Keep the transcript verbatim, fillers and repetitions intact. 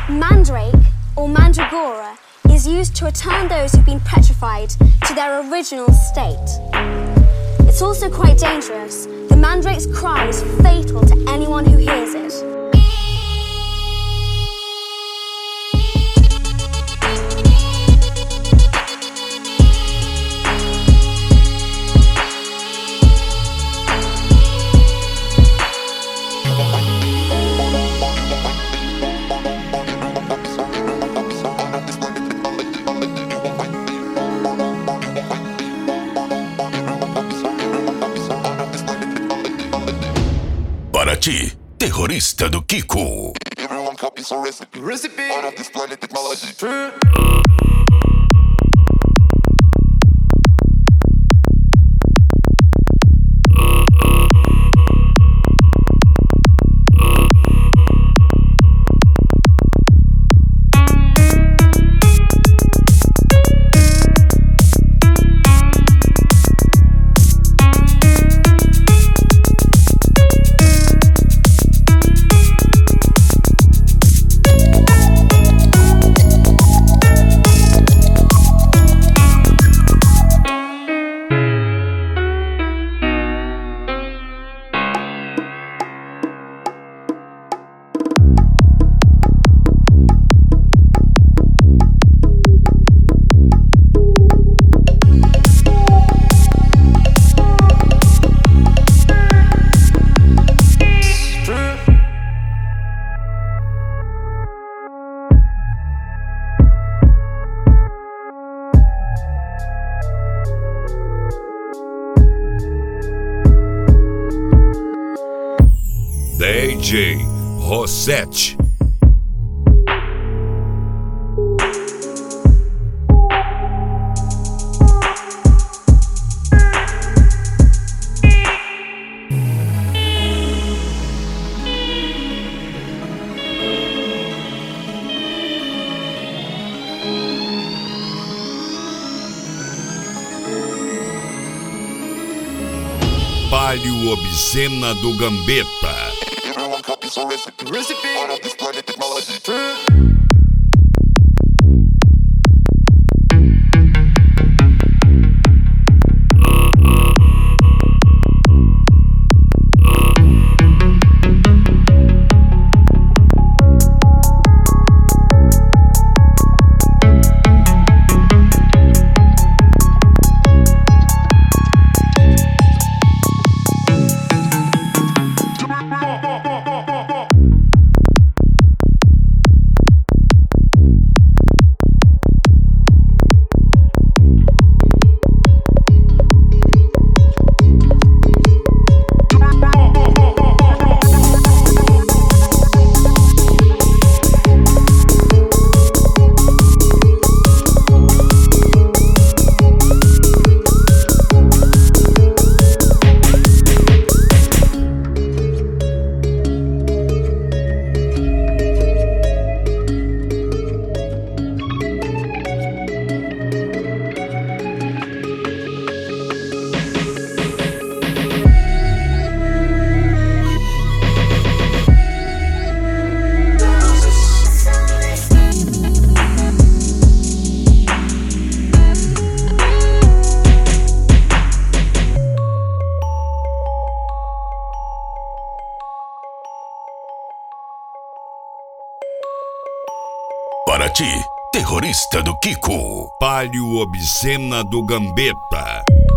Mandrake, or mandragora, is used to return those who've been petrified to their original state. It's also quite dangerous. The mandrake's cry is fatal to anyone who hears it. Para ti, terrorista do Kiko. Everyone copies a recipe. Recipe out of this planet technology. True. D J Rossetti. Palio Obscena do Gambetta. Everyone copies a recipe. Recipe out of this planet technology. True. Para ti, terrorista do Kiko. Palio Obscena do Gambetta.